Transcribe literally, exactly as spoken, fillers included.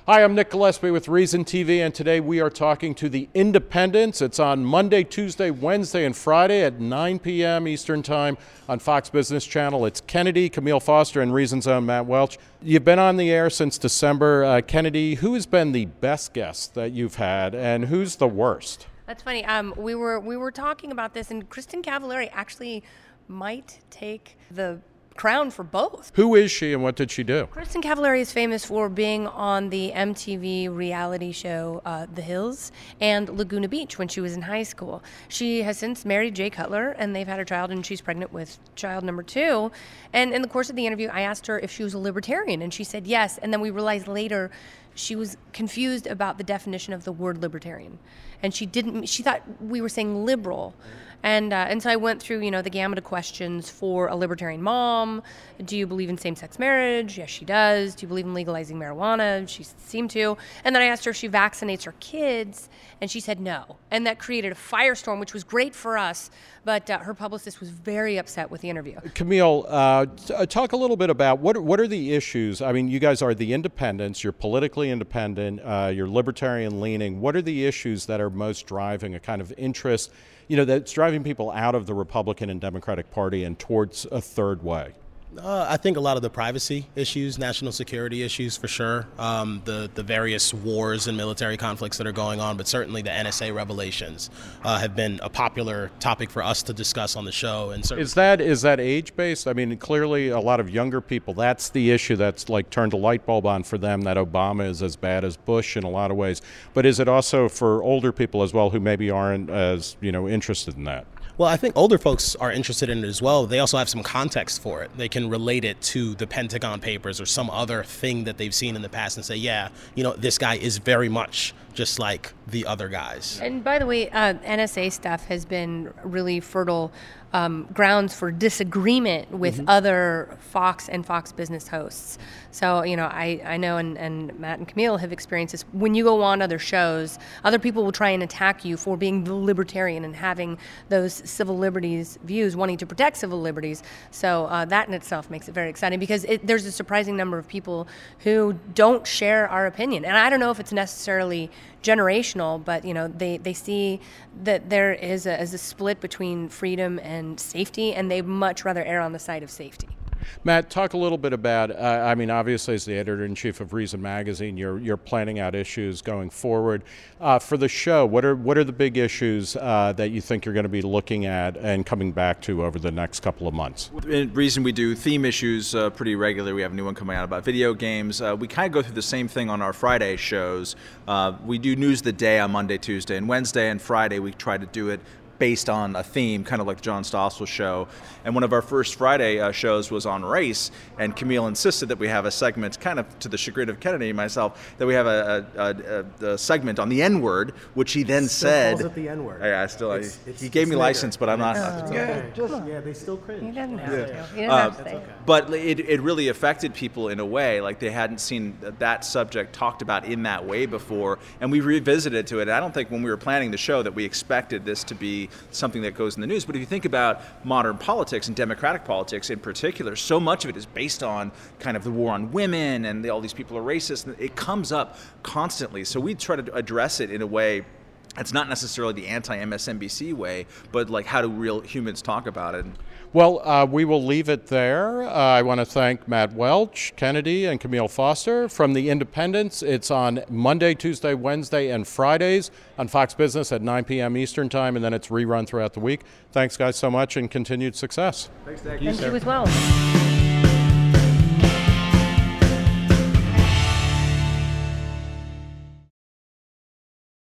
Hi, I'm Nick Gillespie with Reason T V, and today we are talking to The Independents. It's on Monday, Tuesday, Wednesday, and Friday at nine p m Eastern Time on Fox Business Channel. It's Kennedy, Camille Foster, and Reason's own Matt Welch. You've been on the air since December. Uh, Kennedy, who has been the best guest that you've had, and who's the worst? That's funny. Um, we were we were talking about this, and Kristin Cavallari actually might take the crown for both. Who is she, and what did she do? Kristin Cavallari is famous for being on the M T V reality show uh, The Hills and Laguna Beach when she was in high school. She has since married Jay Cutler, and they've had a child, and she's pregnant with child number two. And in the course of the interview, I asked her if she was a libertarian, and she said yes. And then we realized later she was confused about the definition of the word libertarian, and she didn't. She thought we were saying liberal. And uh, and so I went through, you know, the gamut of questions for a libertarian mom. Do you believe in same-sex marriage? Yes, she does. Do you believe in legalizing marijuana? She seemed to. And then I asked her if she vaccinates her kids, and she said no. And that created a firestorm, which was great for us, but uh, her publicist was very upset with the interview. Camille, uh, t- talk a little bit about what what are the issues? I mean, you guys are the independents. You're politically independent. Uh, you're libertarian-leaning. What are the issues that are most driving a kind of interest, you know, that's driving people out of the Republican and Democratic Party and towards a third way? Uh, I think a lot of the privacy issues, national security issues for sure, um, the, the various wars and military conflicts that are going on, but certainly the N S A revelations uh, have been a popular topic for us to discuss on the show. And is that is that age-based? I mean, clearly a lot of younger people, that's the issue that's like turned a light bulb on for them, that Obama is as bad as Bush in a lot of ways. But is it also for older people as well who maybe aren't as, you know, interested in that? Well, I think older folks are interested in it as well. They also have some context for it. They can relate it to the Pentagon Papers or some other thing that they've seen in the past and say, yeah, you know, this guy is very much just like the other guys. And by the way, uh, N S A stuff has been really fertile um, grounds for disagreement with mm-hmm. other Fox and Fox Business hosts. So, you know, I, I know, and, and Matt and Camille have experienced this. When you go on other shows, other people will try and attack you for being the libertarian and having those civil liberties views, wanting to protect civil liberties. So uh, that in itself makes it very exciting, because it, there's a surprising number of people who don't share our opinion. And I don't know if it's necessarily generational, but you know, they, they see that there is a, is a split between freedom and safety, and they much rather err on the side of safety. Matt, talk a little bit about, uh, I mean, obviously as the editor-in-chief of Reason Magazine, you're you're planning out issues going forward. Uh, for the show, what are what are the big issues uh, that you think you're going to be looking at and coming back to over the next couple of months? In Reason, we do theme issues uh, pretty regularly. We have a new one coming out about video games. Uh, we kind of go through the same thing on our Friday shows. Uh, we do News of the Day on Monday, Tuesday, and Wednesday and Friday we try to do it based on a theme, kind of like the John Stossel show. And one of our first Friday uh, shows was on race, and Camille insisted that we have a segment, kind of to the chagrin of Kennedy and myself, that we have a, a, a, a segment on the N-word, which he then still said... calls it the N-word. Yeah, I still, it's, I, it's, he gave me nigger. license, but I'm not... Oh, yeah, just, yeah, they still cringe. He doesn't have Yeah. to. He doesn't Uh, have to say. okay. But it, it really affected people in a way, like they hadn't seen that subject talked about in that way before, and we revisited to it. I don't think when we were planning the show that we expected this to be something that goes in the news, but if you think about modern politics and democratic politics in particular, so much of it is based on kind of the war on women and the, all these people are racist, and it comes up constantly. So we try to address it in a way it's not necessarily the anti-M S N B C way, but like how do real humans talk about it? Well, uh, we will leave it there. Uh, I want to thank Matt Welch, Kennedy, and Camille Foster from The Independents. It's on Monday, Tuesday, Wednesday, and Fridays on Fox Business at nine p m Eastern Time, and then it's rerun throughout the week. Thanks, guys, so much, and continued success. Thanks, Nick. Thank you as well.